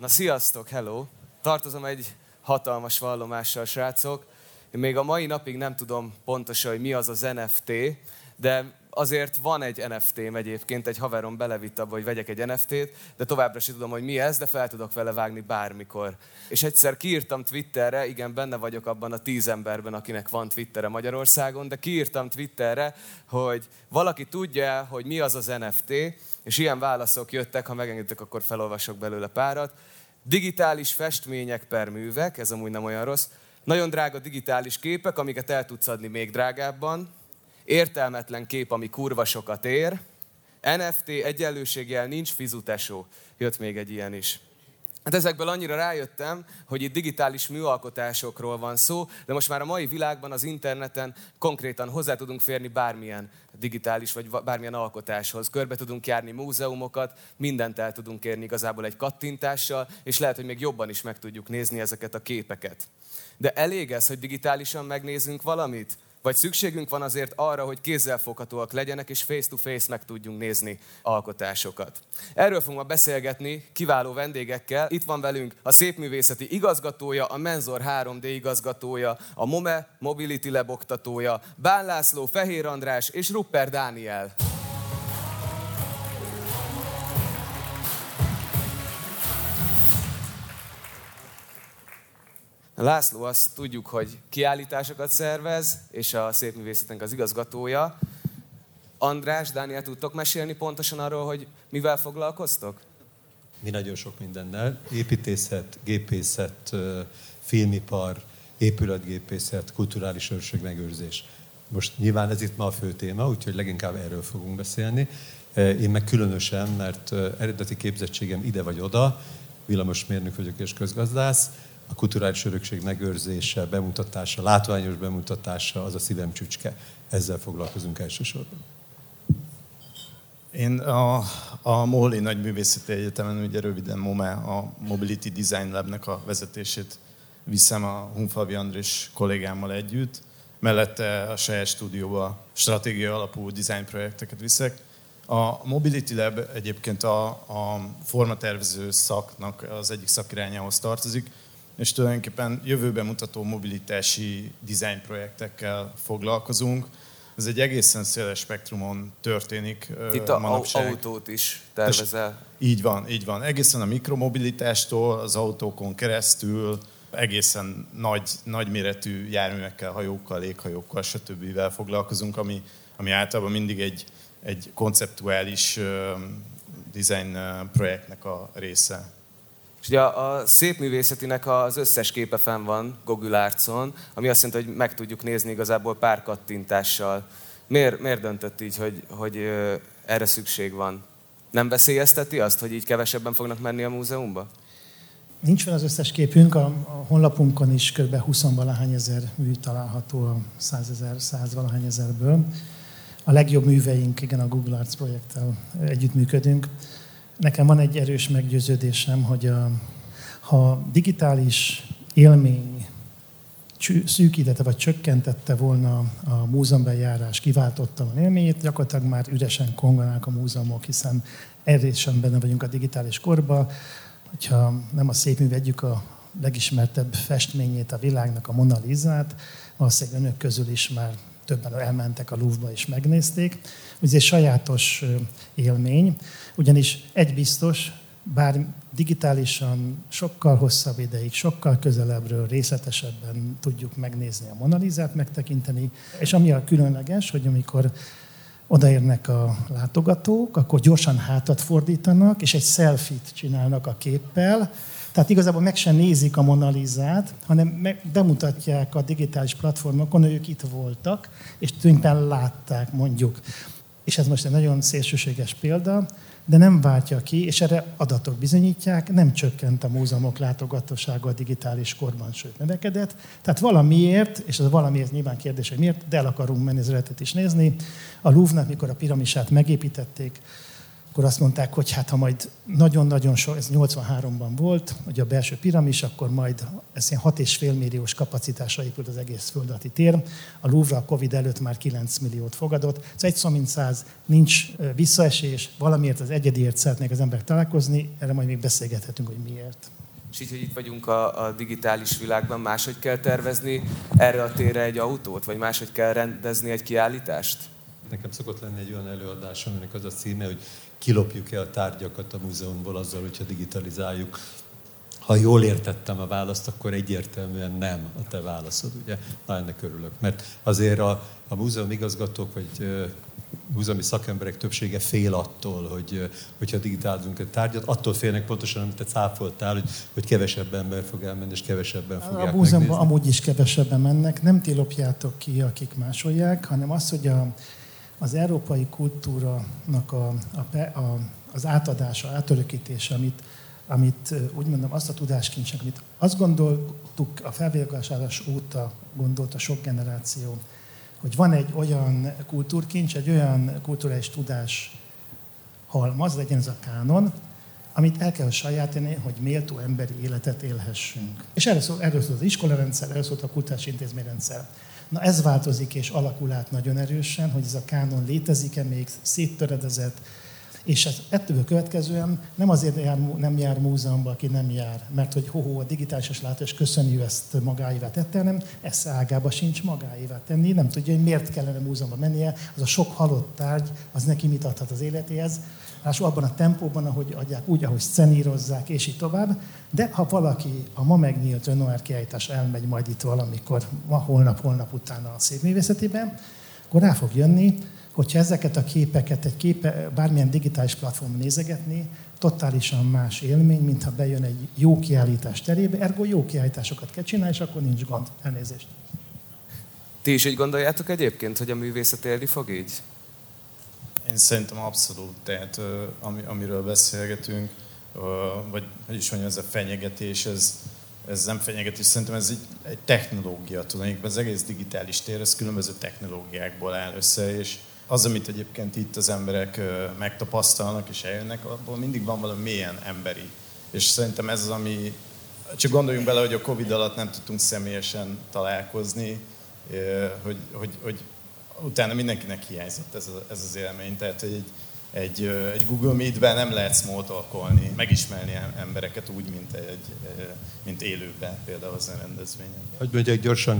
Na sziasztok, hello! Tartozom egy hatalmas vallomással, srácok. Én még a mai napig nem tudom pontosan, hogy mi az az NFT, de azért van egy NFT-m egyébként, egy haverom belevitt abba, hogy vegyek egy NFT-t, de továbbra sem tudom, hogy mi ez, de fel tudok vele vágni bármikor. És egyszer kiírtam Twitterre, igen, benne vagyok abban a 10 emberben, akinek van Twittere Magyarországon, de kiírtam Twitterre, hogy valaki tudja, hogy mi az az NFT, és ilyen válaszok jöttek, ha megengeditek, akkor felolvasok belőle párat. Digitális festmények per művek, ez amúgy nem olyan rossz. Nagyon drága digitális képek, amiket el tudsz adni még drágábban. Értelmetlen kép, ami kurva sokat ér. NFT egyenlőségjel nincs fizutesó. Jött még egy ilyen is. Hát ezekből annyira rájöttem, hogy itt digitális műalkotásokról van szó, de most már a mai világban az interneten konkrétan hozzá tudunk férni bármilyen digitális vagy bármilyen alkotáshoz. Körbe tudunk járni múzeumokat, mindent el tudunk érni igazából egy kattintással, és lehet, hogy még jobban is meg tudjuk nézni ezeket a képeket. De elég ez, hogy digitálisan megnézzünk valamit? Vagy szükségünk van azért arra, hogy kézzelfoghatóak legyenek, és face-to-face meg tudjunk nézni alkotásokat. Erről fogunk ma beszélgetni kiváló vendégekkel. Itt van velünk a szépművészeti igazgatója, a Menzor 3D igazgatója, a MOME Mobility Lab oktatója, Bán László, Fehér András és Rupper Dániel. László, azt tudjuk, hogy kiállításokat szervez, és a szépművészetnek az igazgatója. András, Dániel, tudtok mesélni pontosan arról, hogy mivel foglalkoztok? Mi nagyon sok mindennel. Építészet, gépészet, filmipar, épületgépészet, kulturális örökségmegőrzés. Most nyilván ez itt ma a fő téma, úgyhogy leginkább erről fogunk beszélni. Én meg különösen, mert eredeti képzettségem ide vagy oda, villamosmérnök vagyok és közgazdász, a kulturális örökség megőrzése, bemutatása, látványos bemutatása, az a szívem csücske. Ezzel foglalkozunk elsősorban. Én a Moholy Nagyművészeti Egyetemen, ugye röviden MOME, a Mobility Design Labnek a vezetését viszem a Hunfalvi András kollégámmal együtt. Mellette a saját stúdióba stratégia alapú design projekteket viszek. A Mobility Lab egyébként a formatervező szaknak az egyik szakirányához tartozik, és tulajdonképpen jövőben mutató mobilitási design projektekkel foglalkozunk. Ez egy egészen széles spektrumon történik itt manapság. Autót is tervezel. Így van. Egészen a mikromobilitástól, az autókon keresztül, egészen nagyméretű járművekkel, hajókkal, léghajókkal, stb. Foglalkozunk, ami általában mindig egy konceptuális design projektnek a része. És ugye a szépművészetinek az összes képe fenn van Google Arts-on, ami azt jelenti, hogy meg tudjuk nézni igazából pár kattintással. Miért döntött így, hogy erre szükség van? Nem veszélyezteti azt, hogy így kevesebben fognak menni a múzeumba? Nincs fel az összes képünk, a honlapunkon is kb. 20-valahány ezer mű található a 100-valahány ezerből. A legjobb műveink, igen, a Google Arts projekttel együttműködünk. Nekem van egy erős meggyőződésem, hogy ha digitális élmény szűkítette vagy csökkentette volna a múzeumban járás kiváltottan élményét, gyakorlatilag már üresen konganák a múzeumok, hiszen erősen benne vagyunk a digitális korban. Hogyha nem a szépmű vegyük a legismertebb festményét a világnak, a Mona Lisát, valószínűleg önök közül is már többen elmentek a Louvre-ba és megnézték. Ez egy sajátos élmény, ugyanis egy biztos, bár digitálisan sokkal hosszabb ideig, sokkal közelebbről, részletesebben tudjuk megnézni a Mona Lisát, megtekinteni, és ami a különleges, hogy amikor odaérnek a látogatók, akkor gyorsan hátat fordítanak, és egy selfie-t csinálnak a képpel. Tehát igazából meg sem nézik a Mona Lisát, hanem bemutatják a digitális platformokon, hogy ők itt voltak, és tulajdonképpen látták, mondjuk. És ez most egy nagyon szélsőséges példa, de nem váltja ki, és erre adatok bizonyítják, nem csökkent a múzeumok látogatósága a digitális korban, sőt növekedett. Tehát valamiért, és ez valamiért nyilván kérdés, hogy miért, de el akarunk menni, az eredetet is nézni. A Louvre-nak, mikor a piramisát megépítették, akkor azt mondták, hogy hát ha majd nagyon-nagyon sok, ez 83-ban volt, ugye a belső piramis, akkor majd ez ilyen 6,5 milliós kapacitásra épült az egész föld alatti tér. A Louvre a Covid előtt már 9 milliót fogadott. Ez egy szó mint száz, nincs visszaesés, valamiért az egyediért szeretnék az emberek találkozni, erre majd még beszélgethetünk, hogy miért. És így, hogy itt vagyunk a digitális világban, máshogy kell tervezni erre a térre egy autót, vagy máshogy kell rendezni egy kiállítást? Nekem szokott lenni egy olyan előadás, aminek az a címe, hogy kilopjuk-e a tárgyakat a múzeumból azzal, hogyha digitalizáljuk. Ha jól értettem a választ, akkor egyértelműen nem a te válaszod, ugye? Na, ennek örülök. Mert azért a múzeum igazgatók, vagy múzeumi szakemberek többsége fél attól, hogyha digitálizunk egy tárgyat, attól félnek pontosan, amit te cáfoltál, hogy kevesebb ember fog elmenni, és kevesebben fogják megnézni. A múzeumban amúgy is kevesebben mennek, nem ti lopjátok ki, akik másolják, hanem az, hogy az európai kultúrának az átadása, átörökítése, amit úgy mondom, azt a tudáskincsnek, amit azt gondoltuk a felvilágosodás óta gondolta sok generáció, hogy van egy olyan kultúrkincs, egy olyan kulturális tudás halmaz, legyen ez a kánon, amit el kell sajátítani, hogy méltó emberi életet élhessünk. És erről szólt az iskolarendszer, erről szólt a kulturális intézményrendszer. Na ez változik és alakul át nagyon erősen, hogy ez a kánon létezik-e még, széttöredezett, és ez ettől következően nem azért nem jár múzeumban, aki nem jár, mert hogy a digitális látás köszönjük ezt magáévá tette, hanem esze ágába sincs magáévá tenni, nem tudja, hogy miért kellene múzeumba mennie, az a sok halott tárgy, az neki mit adhat az életéhez, ráadásul abban a tempóban, ahogy adják, úgy, ahogy szenírozzák, és így tovább. De ha valaki a ma megnyílt Renoir kiállítás elmegy majd itt valamikor, holnap után a szépművészetében, akkor rá fog jönni, hogyha ezeket a képeket bármilyen digitális platformon nézegetni, totálisan más élmény, mintha bejön egy jó kiállítás terébe, ergo jó kiállításokat kell csinálni, és akkor nincs gond. Elnézést. Ti is így gondoljátok egyébként, hogy a művészet élni fog így? Én szerintem abszolút, tehát amiről beszélgetünk, vagy hogy is mondjam, ez a fenyegetés, ez nem fenyegetés, szerintem ez egy technológia tulajdonképpen. Az egész digitális tér, ez különböző technológiákból áll össze, és az, amit egyébként itt az emberek megtapasztalnak és eljönnek, abból mindig van valami mélyen emberi. És szerintem ez az, ami... Csak gondoljunk bele, hogy a Covid alatt nem tudtunk személyesen találkozni, hogy utána mindenkinek hiányzott ez az élmény. Tehát, hogy egy Google Meet-ben nem lehet smalltalkolni, megismerni embereket úgy, mint élőben, például az a rendezvényen. Hogy mondjak gyorsan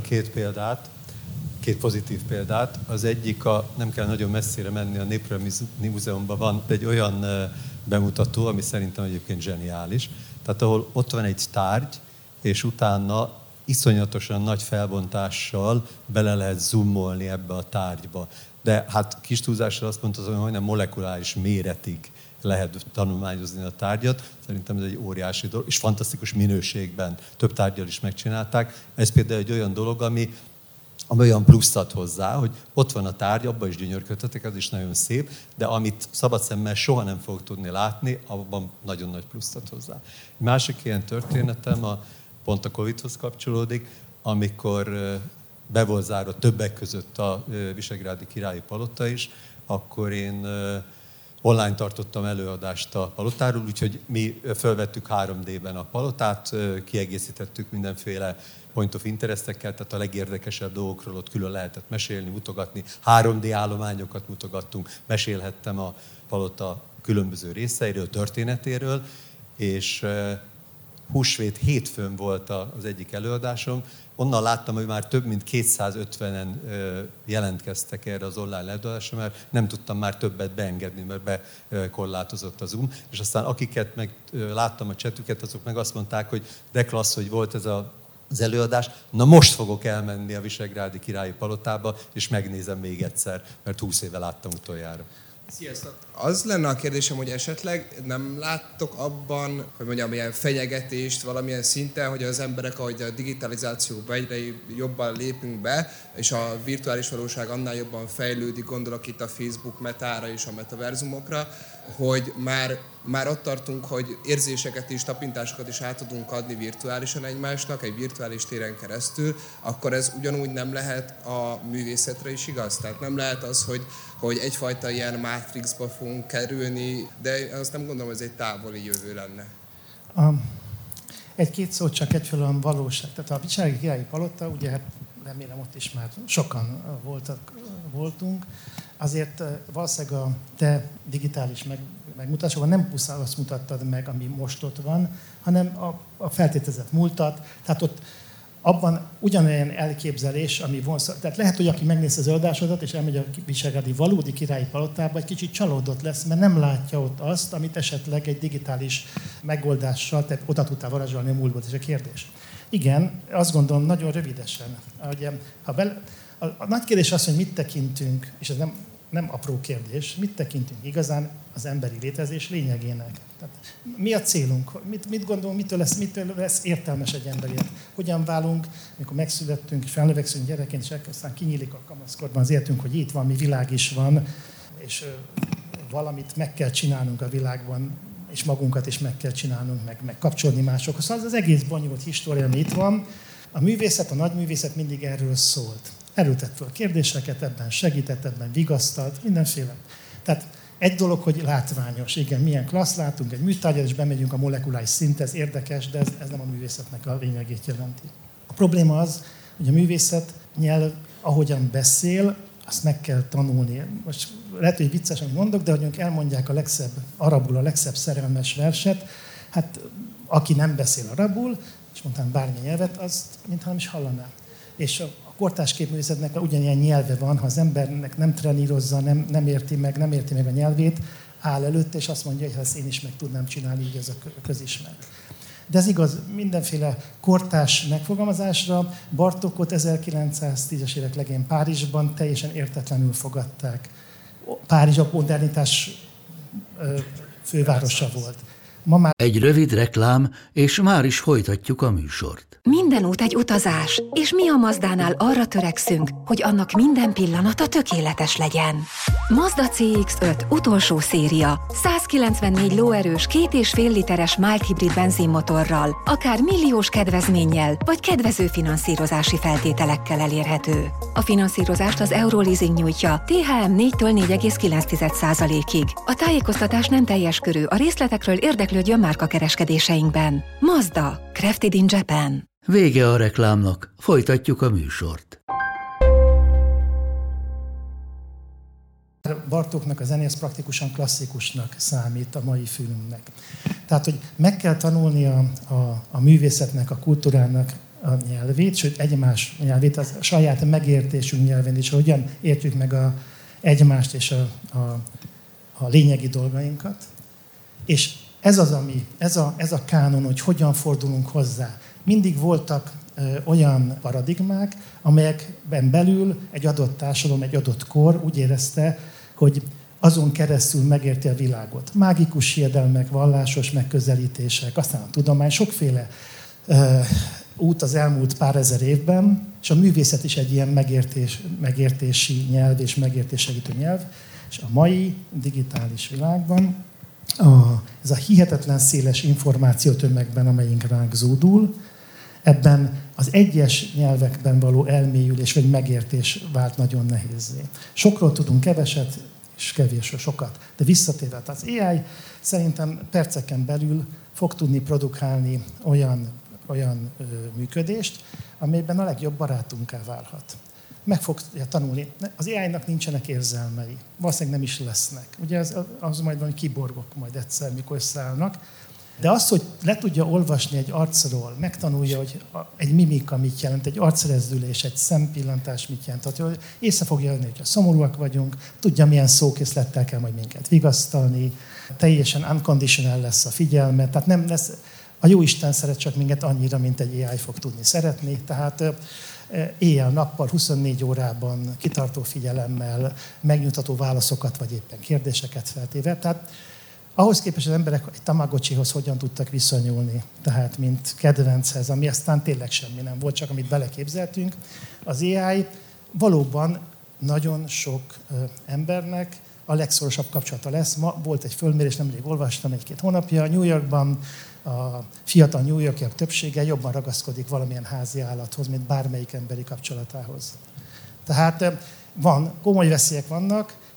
két pozitív példát. Az egyik, nem kell nagyon messzire menni, a Néprajzi Múzeumban van egy olyan bemutató, ami szerintem egyébként zseniális. Tehát ahol ott van egy tárgy, és utána iszonyatosan nagy felbontással bele lehet zoomolni ebbe a tárgyba. De hát kis túlzással azt mondta, hogy majdnem molekuláris méretig lehet tanulmányozni a tárgyat. Szerintem ez egy óriási dolog, és fantasztikus minőségben több tárgyal is megcsinálták. Ez például egy olyan dolog, ami olyan pluszt ad hozzá, hogy ott van a tárgy, abban is gyönyörködhetek, az is nagyon szép, de amit szabad szemmel soha nem fog tudni látni, abban nagyon nagy pluszt ad hozzá. Egy másik ilyen történetem pont a Covid-hoz kapcsolódik, amikor be volt zárva többek között a Visegrádi Királyi Palota is, akkor én online tartottam előadást a palotáról, úgyhogy mi felvettük 3D-ben a palotát, kiegészítettük mindenféle point of interestekkel, tehát a legérdekesebb dolgokról ott külön lehetett mesélni, mutogatni, 3D állományokat mutogattunk, mesélhettem a palota különböző részeiről, történetéről, és húsvét hétfőn volt az egyik előadásom. Onnan láttam, hogy már több mint 250-en jelentkeztek erre az online előadásra, mert nem tudtam már többet beengedni, mert bekorlátozott a Zoom. És aztán akiket meg láttam a csetüket, azok meg azt mondták, hogy de klassz, hogy volt ez az előadás. Na most fogok elmenni a Visegrádi Királyi Palotába, és megnézem még egyszer, mert 20 éve láttam utoljára. Sziasztok! Az lenne a kérdésem, hogy esetleg nem láttok abban, hogy mondjam, ilyen fenyegetést valamilyen szinten, hogy az emberek, ahogy a digitalizációba egyre jobban lépünk be, és a virtuális valóság annál jobban fejlődik, gondolok itt a Facebook metára és a metaverzumokra, hogy már ott tartunk, hogy érzéseket és tapintásokat is át tudunk adni virtuálisan egymásnak, egy virtuális téren keresztül, akkor ez ugyanúgy nem lehet a művészetre is igaz. Tehát nem lehet az, hogy egyfajta ilyen mátrixba fogunk kerülni, de azt nem gondolom, hogy ez egy távoli jövő lenne. Egy-két szót csak egyfelől a valóság. Tehát a Vicsági Királyi Palota, ugye hát remélem ott is már sokan voltunk, azért valószínűleg a te digitális megmutatásokban nem pusztán azt mutattad meg, ami most ott van, hanem a feltételezett múltat. Tehát ott abban ugyanolyan elképzelés, ami vonz. Tehát lehet, hogy aki megnéz az előadásodat, és elmegy a visegrádi valódi királyi palotába, egy kicsit csalódott lesz, mert nem látja ott azt, amit esetleg egy digitális megoldással, tehát oda tudtál varázsolni a múltból, és a kérdés. Igen, azt gondolom nagyon rövidesen. A nagy kérdés az, hogy mit tekintünk, és ez nem apró kérdés, mit tekintünk igazán az emberi létezés lényegének. Tehát mi a célunk? Mit gondolunk, mitől lesz értelmes egy ember élet? Hogyan válunk, amikor megszülettünk, és felnövekszünk gyerekként, és aztán kinyílik a kamaszkorban az életünk, hogy itt valami világ is van, és valamit meg kell csinálnunk a világban, és magunkat is meg kell csinálnunk, meg kapcsolni másokhoz. Szóval az egész bonyolult história, ami itt van. A művészet, a nagyművészet mindig erről szólt. Erről tett fel kérdéseket, ebben segített, ebben vigasztalt, mindenféle. Tehát egy dolog, hogy látványos, igen, milyen klassz, látunk egy műtárgyat, és bemegyünk a molekuláris szint, ez érdekes, de ez nem a művészetnek a lényegét jelenti. A probléma az, hogy a művészet nyelv, ahogyan beszél, azt meg kell tanulni. Most lehet, hogy vicces, amit mondok, de hogy elmondják a legszebb arabul, a legszebb szerelmes verset, hát aki nem beszél arabul, és mondtam bármilyen nyelvet, azt mintha nem is hallaná. És a kortárs képművészetnek ugyanilyen nyelve van, ha az embernek nem trenírozza, nem érti meg a nyelvét, áll előtte, és azt mondja, hogy ezt én is meg tudnám csinálni, így ez a közismert. De ez igaz mindenféle kortárs megfogalmazásra. Bartókot 1910-es évek legén Párizsban teljesen értetlenül fogadták. Párizs a modernitás fővárosa volt. Ma már egy rövid reklám, és már is folytatjuk a műsort. Minden út egy utazás, és mi a Mazdánál arra törekszünk, hogy annak minden pillanata tökéletes legyen. Mazda CX-5 utolsó széria, 194 lóerős 2,5 literes mild hibrid benzinmotorral, akár milliós kedvezménnyel, vagy kedvező finanszírozási feltételekkel elérhető. A finanszírozást az Euroleasing nyújtja, THM 4-től 4,9%-ig. A tájékoztatás nem teljes körű, a részletekről érdeklődjön márkakereskedéseinkben. Mazda, crafted in Japan. Vége a reklámnak, folytatjuk a műsort. Bartóknak a zenész praktikusan klasszikusnak számít a mai filmnek. Tehát, hogy meg kell tanulni a művészetnek, a kultúrának a nyelvét, sőt egymás nyelvét, a saját megértésünk nyelvén is, hogyan értjük meg egymást és a lényegi dolgainkat. És ez a kánon, hogy hogyan fordulunk hozzá. Mindig voltak olyan paradigmák, amelyekben belül egy adott társadalom, egy adott kor úgy érezte, hogy azon keresztül megérti a világot. Mágikus hiedelmek, vallásos megközelítések, aztán a tudomány, sokféle út az elmúlt pár ezer évben, és a művészet is egy ilyen megértési nyelv és megértéssegítő nyelv. És a mai digitális világban ez a hihetetlen széles információtömegben, amelyik ránk zúdul, ebben az egyes nyelvekben való elmélyülés vagy megértés vált nagyon nehézzé. Sokról tudunk keveset, és kevésről sokat. De visszatérve, az AI szerintem perceken belül fog tudni produkálni olyan működést, amelyben a legjobb barátunká válhat. Meg fogja tanulni. Az AI-nak nincsenek érzelmei. Valószínűleg nem is lesznek. Ugye az majd van, hogy kiborgok majd egyszer, mikor összeállnak. De az, hogy le tudja olvasni egy arcról, megtanulja, hogy egy mimika mit jelent, egy arcrezdülés, egy szempillantás mit jelent. Tehát észre fogja jönni, hogyha szomorúak vagyunk, tudja, milyen szókészlettel kell majd minket vigasztalni, teljesen unconditional lesz a figyelme, tehát nem lesz, a Jóisten szeret csak minket annyira, mint egy AI fog tudni szeretni. Tehát éjjel-nappal, 24 órában, kitartó figyelemmel, megnyugtató válaszokat, vagy éppen kérdéseket feltéve. Tehát ahhoz képest az emberek egy Tamagotchihoz hogyan tudtak viszonyulni, tehát mint kedvenchez, ami aztán tényleg semmi nem volt, csak amit beleképzeltünk. Az AI valóban nagyon sok embernek a legszorosabb kapcsolata lesz. Ma volt egy fölmérés, nemrég olvastam 1-2 hónapja, New Yorkban a fiatal New Yorkiak többsége jobban ragaszkodik valamilyen házi állathoz, mint bármelyik emberi kapcsolatához. Tehát komoly veszélyek vannak,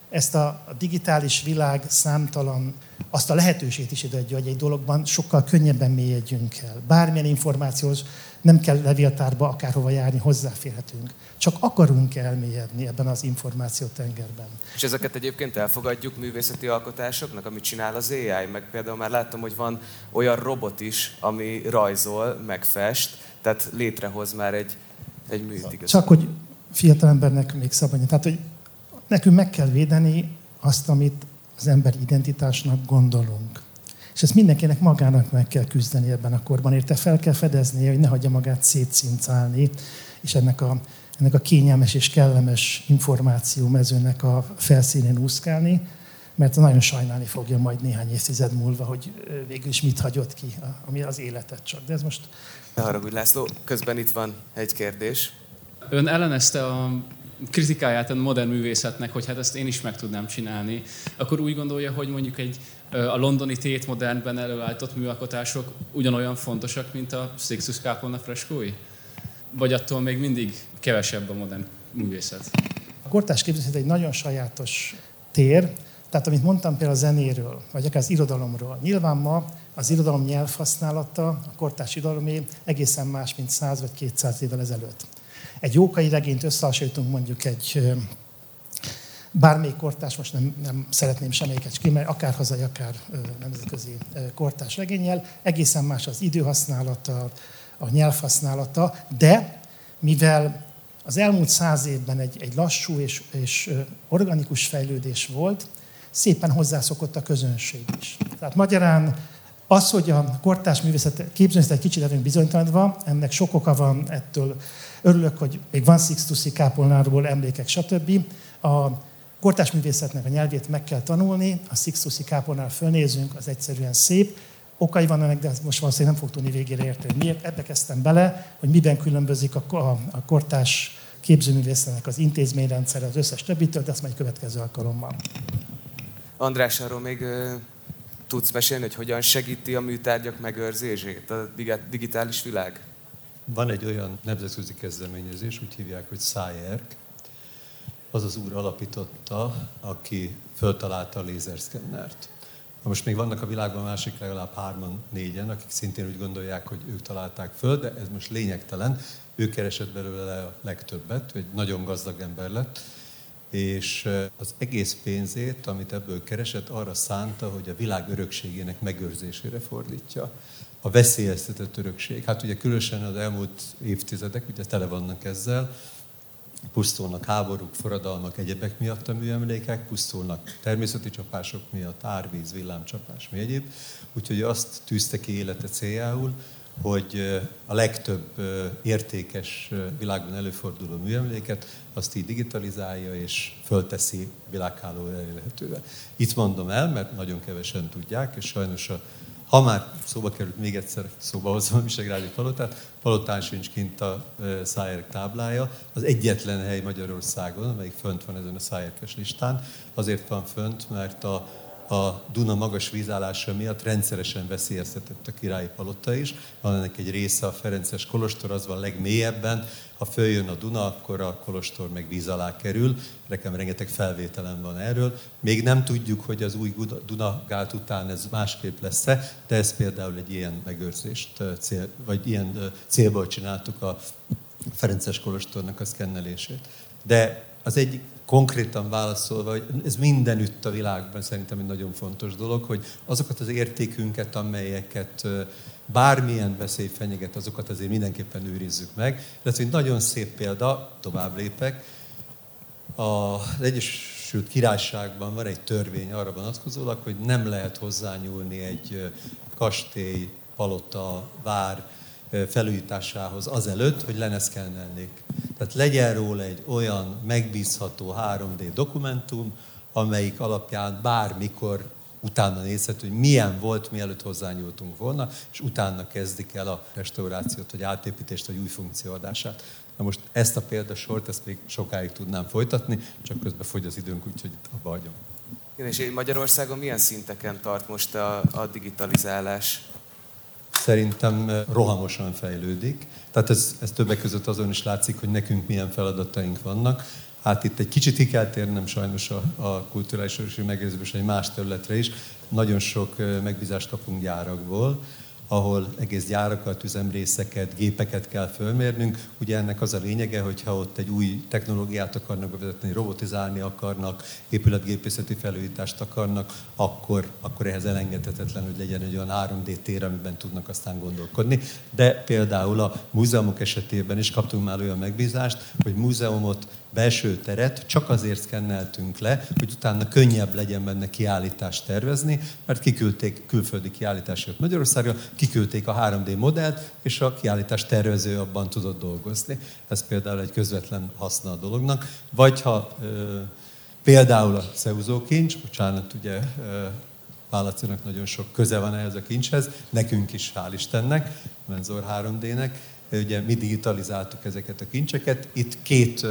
ezt a digitális világ számtalan, azt a lehetőséget is adja, hogy egy dologban sokkal könnyebben mélyedjünk el. Bármilyen információhoz nem kell levéltárba akárhova járni, hozzáférhetünk. Csak akarunk elmélyedni ebben az információtengerben. És ezeket egyébként elfogadjuk művészeti alkotásoknak, amit csinál az AI? Meg például már láttam, hogy van olyan robot is, ami rajzol, meg fest, tehát létrehoz már egy műt igazán. Csak hogy fiatalembernek még szabadja. Tehát, hogy nekünk meg kell védeni azt, amit az ember identitásnak gondolunk. És ezt mindenkinek magának meg kell küzdeni ebben a korban. Érte fel kell fedeznie, hogy ne hagyja magát szétszincálni, és ennek a kényelmes és kellemes információ mezőnek a felszínén úszkálni, mert nagyon sajnálni fogja majd néhány évtized múlva, hogy végül is mit hagyott ki, ami az életet csak. De ez most... Ne haragudj, László, közben itt van egy kérdés. Ön ellenezte a kritikáját a modern művészetnek, hogy hát ezt én is meg tudnám csinálni, akkor úgy gondolja, hogy mondjuk a londoni Tate Modernben előállított műalkotások ugyanolyan fontosak, mint a Sixtus Kápolna freskói? Vagy attól még mindig kevesebb a modern művészet? A kortárs képzőművészet egy nagyon sajátos tér, tehát amit mondtam például a zenéről, vagy akár az irodalomról. Nyilván ma az irodalom nyelvhasználata, a kortárs irodalomé egészen más, mint 100 vagy 200 évvel ezelőtt. Egy Jókai regényt összehasonlítunk mondjuk egy bármelyik kortárs, most nem szeretném semmelyiket ki, mert akár hazai, akár nemzetközi kortárs regénnyel, egészen más az időhasználata, a nyelvhasználata, de mivel az elmúlt 100 évben egy lassú és organikus fejlődés volt, szépen hozzászokott a közönség is. Tehát magyarán az, hogy a kortárs művészet képzőművészet egy kicsit erőn bizonytalanodva, ennek sok oka van, ettől örülök, hogy még van Sixtusi kápolnáról emlékek, stb. A kortárs művészetnek a nyelvét meg kell tanulni, a Sixtusi kápolnára fölnézünk, az egyszerűen szép. Okai vannak, de most valószínűleg nem fog tudni végére érteni. Miért? Ebbe kezdtem bele, hogy miben különbözik a kortárs képzőművészetnek az intézményrendszer az összes többitől, de ezt majd következő alkalommal. András, arról még tudsz mesélni, hogy hogyan segíti a műtárgyak megőrzését a digitális világ? Van egy olyan nemzetközi kezdeményezés, úgy hívják, hogy SciArc. Az az úr alapította, aki föltalálta a lézerszkennert. Most még vannak a világban másik legalább 3-4, akik szintén úgy gondolják, hogy ők találták föl, de ez most lényegtelen. Ő keresett belőle a legtöbbet, egy nagyon gazdag ember lett, és az egész pénzét, amit ebből keresett, arra szánta, hogy a világ örökségének megőrzésére fordítja. A veszélyeztetett örökség. Hát ugye különösen az elmúlt évtizedek, ugye tele vannak ezzel, pusztulnak háborúk, forradalmak, egyebek miatt a műemlékek, pusztulnak természeti csapások miatt, árvíz, villámcsapás, mi egyéb. Úgyhogy azt tűzte ki élete céljául, hogy a legtöbb értékes világban előforduló műemléket azt így digitalizálja és fölteszi világhálóra elérhetővé. Itt mondom el, mert nagyon kevesen tudják, és sajnos ha már szóba került, még egyszer szóba hozom a Visegrádi palotát, palotán sincs kint a SciArc táblája. Az egyetlen hely Magyarországon, amelyik fönt van ezen a SciArc-es listán, azért van fönt, mert a Duna magas vízállása miatt rendszeresen veszélyeztetett a királyi palota is. Van ennek egy része, a Ferences kolostor, az van legmélyebben. Ha följön a Duna, akkor a kolostor meg víz alá kerül. Nekem rengeteg felvételem van erről. Még nem tudjuk, hogy az új Dunagát után ez másképp lesz-e, de ez például egy ilyen megőrzést, vagy ilyen célból csináltuk a Ferences kolostornak a szkennelését. De az egyik konkrétan válaszolva, hogy ez mindenütt a világban szerintem egy nagyon fontos dolog, hogy azokat az értékünket, amelyeket bármilyen veszély fenyeget, azokat azért mindenképpen őrizzük meg. Ez egy nagyon szép példa, tovább lépek. Az Egyesült Királyságban van egy törvény arra vonatkozólag, hogy nem lehet hozzányúlni egy kastély, palota, vár felújításához azelőtt, hogy le ne szkennelnék. Tehát legyen róla egy olyan megbízható 3D dokumentum, amelyik alapján bármikor utána nézhető, hogy milyen volt, mielőtt hozzányúltunk volna, és utána kezdik el a restaurációt, vagy átépítést, vagy új funkcióadását. Na most ezt a példasort, ezt még sokáig tudnám folytatni, csak közben fogy az időnk, úgyhogy abba hagyom. És Magyarországon milyen szinteken tart most a digitalizálás? Szerintem rohamosan fejlődik. Tehát ez többek között azon is látszik, hogy nekünk milyen feladataink vannak. Hát itt egy kicsit ki kell térnem sajnos a kulturális örökség megőrzésbe egy más területre is. Nagyon sok megbízást kapunk gyárakból, ahol egész gyárakat, üzemrészeket, gépeket kell fölmérnünk. Ugye ennek az a lényege, hogyha ott egy új technológiát akarnak bevezetni, robotizálni akarnak, épületgépészeti felújítást akarnak, akkor ehhez elengedhetetlen, hogy legyen egy olyan 3D tér, amiben tudnak aztán gondolkodni. De például a múzeumok esetében is kaptunk már olyan megbízást, hogy múzeumot, belső teret csak azért szkenneltünk le, hogy utána könnyebb legyen benne kiállítást tervezni, mert kiküldték külföldi kiállításért Magyarországra, kiküldték a 3D modellt, és a kiállítás tervező abban tudott dolgozni. Ez például egy közvetlen haszna a dolognak. Vagy ha például a Szeuzó kincs, bocsánat, ugye Válacinak nagyon sok köze van ehhez a kincshez, nekünk is, hál' Istennek, Menzor 3D-nek, ugye mi digitalizáltuk ezeket a kincseket. Itt két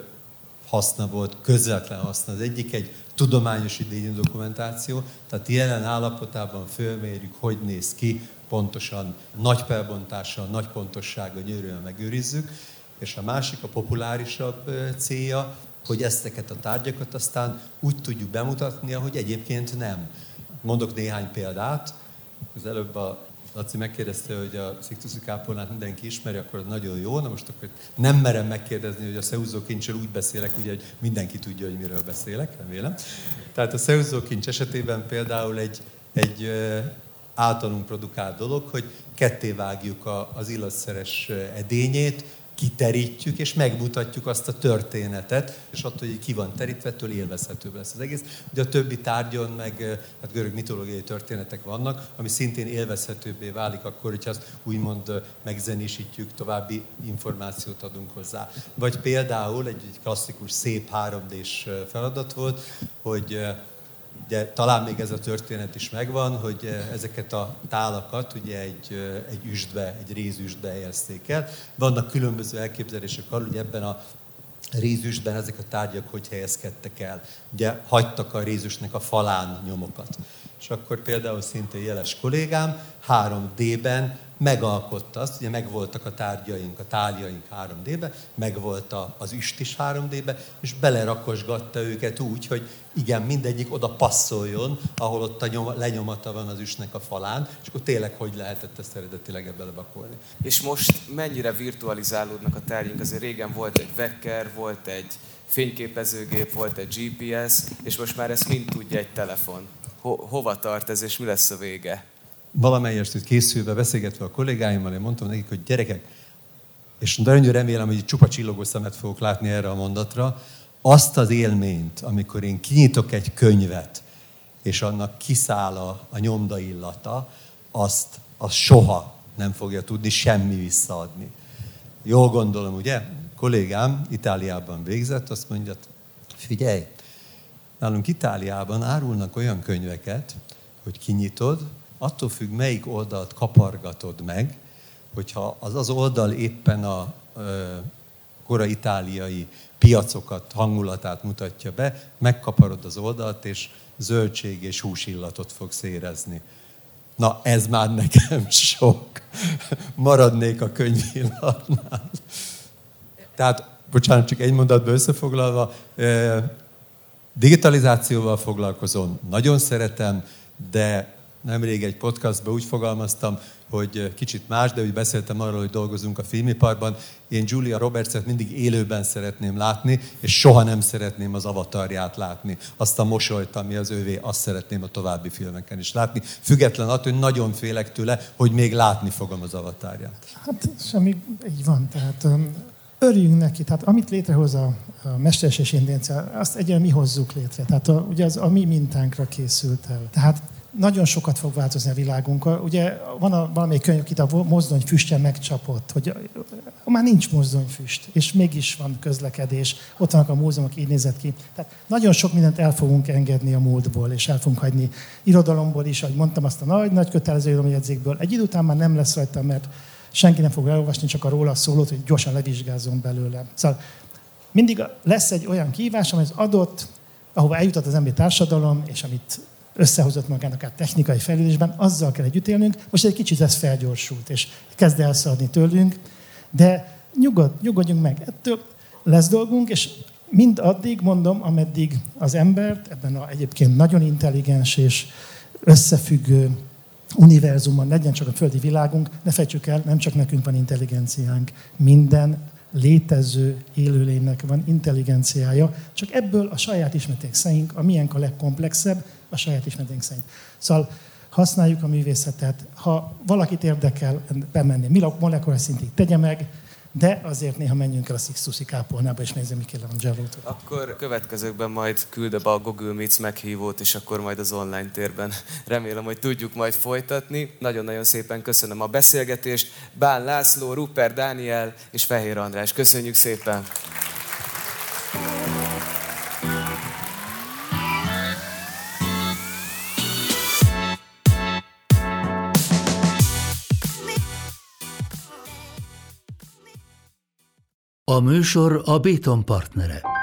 haszna volt, közvetlen haszna. Az egyik egy tudományos idényű dokumentáció, tehát jelen állapotában fölmérjük, hogy néz ki, pontosan nagy felbontással, nagy pontossággal, gyönyörűen megőrizzük, és a másik, a populárisabb célja, hogy ezeket a tárgyakat aztán úgy tudjuk bemutatni, ahogy egyébként nem. Mondok néhány példát. Az előbb a Laci megkérdezte, hogy a Sixtusi kápolnát mindenki ismeri, akkor nagyon jó. Na most akkor nem merem megkérdezni, hogy a Szeuzó kincsről úgy beszélek, ugye, hogy mindenki tudja, hogy miről beszélek, remélem. Tehát a Szeuzó kincs esetében például egy általunk produkált dolog, hogy ketté vágjuk az illatszeres edényét, kiterítjük, és megmutatjuk azt a történetet, és attól, hogy ki van terítve, ettől élvezhetőbb lesz az egész. Ugye a többi tárgyon meg hát görög mitológiai történetek vannak, ami szintén élvezhetőbbé válik akkor, hogyha azt úgymond megzenésítjük, további információt adunk hozzá. Vagy például egy klasszikus, szép 3D-s feladat volt, hogy ugye, talán még ez a történet is megvan, hogy ezeket a tálakat ugye egy üstbe, egy rézüstbe helyezték el. Vannak különböző elképzelések arról, hogy ebben a rézüstben ezek a tárgyak hogy helyezkedtek el. Ugye hagytak a rézüstnek a falán nyomokat. És akkor például szintén jeles kollégám 3D-ben megalkotta azt, ugye megvoltak a tárgyaink, a táljaink 3D-be, megvolt az üst is 3D-be, és belerakosgatta őket úgy, hogy igen, mindegyik oda passzoljon, ahol ott a lenyomata van az üstnek a falán, és akkor tényleg hogy lehetett ezt eredetileg belepakolni. És most mennyire virtualizálódnak a tárgyaink? Azért régen volt egy wecker, volt egy fényképezőgép, volt egy GPS, és most már ezt mind tudja egy telefon. Hova tart ez, és mi lesz a vége? Valamelyest készülve, beszélgetve a kollégáimmal, én mondtam nekik, hogy gyerekek, és nagyon remélem, hogy csupa csillogó szemet fogok látni erre a mondatra, azt az élményt, amikor én kinyitok egy könyvet, és annak kiszáll a nyomda illata, azt soha nem fogja tudni semmi visszaadni. Jól gondolom, ugye? Kollégám Itáliában végzett, azt mondja, figyelj, nálunk Itáliában árulnak olyan könyveket, hogy kinyitod, attól függ, melyik oldalt kapargatod meg, hogyha az oldal éppen a korai itáliai piacokat, hangulatát mutatja be, megkaparod az oldalt, és zöldség és húsillatot fogsz érezni. Na, ez már nekem sok. Maradnék a könyvillatnál. Tehát, bocsánat, csak egy mondatban összefoglalva, digitalizációval foglalkozom, nagyon szeretem, de nemrég egy podcastban úgy fogalmaztam, hogy kicsit más, de úgy beszéltem arról, hogy dolgozunk a filmiparban. Én Julia Robertset mindig élőben szeretném látni, és soha nem szeretném az avatarját látni. Azt a mosolyt, ami az övé, azt szeretném a további filmeken is látni. Független attól, hogy nagyon félek tőle, hogy még látni fogom az avatarját. Hát semmi, így van. Tehát örüljünk neki. Tehát amit létrehoz a mesterséges intelligencia, azt egyenlően mi hozzuk létre. Tehát ugye az a mi mintánkra készült el. Tehát nagyon sokat fog változni a világunk. Ugye van valamelyik könyv, akit a mozdonyfüstje megcsapott, hogy már nincs mozdonyfüst, és mégis van közlekedés, ott vannak a múzeumok, így nézett ki. Tehát nagyon sok mindent el fogunk engedni a múltból, és el fogunk hagyni irodalomból is, ahogy mondtam, azt a nagy kötelező irodalomjegyzékből. Egy idő után már nem lesz rajta, mert senki nem fog elolvasni, csak a róla szólót, hogy gyorsan levizsgázzon belőle. Szóval mindig lesz egy olyan kihívás, amely az adott, ahova eljutott az emberi társadalom, és amit összehozott magának a technikai fejlődésben, azzal kell együtt élnünk. Most egy kicsit ez felgyorsult, és kezd elszaladni tőlünk, de nyugodjunk meg. Ettől lesz dolgunk, és Mind addig, mondom, ameddig az embert ebben a egyébként nagyon intelligens és összefüggő univerzumban, legyen csak a földi világunk, ne fejtsük el, nem csak nekünk van intelligenciánk. Minden létező élőlénynek van intelligenciája, csak ebből a saját ismereténk szerint, a miénk a legkomplexebb, a saját ismereténk szerint. Szóval használjuk a művészetet, ha valakit érdekel bemenni, molekuláris szintig tegye meg, de azért néha menjünk el a Sixtusi kápolnába, és nézzük Michelangelo-t. Akkor következőkben majd küldöm a Google Meets meghívót, és akkor majd az online térben remélem, hogy tudjuk majd folytatni. Nagyon-nagyon szépen köszönöm a beszélgetést. Bán László, Rupert Dániel és Fehér András. Köszönjük szépen! A műsor a Béton partnere.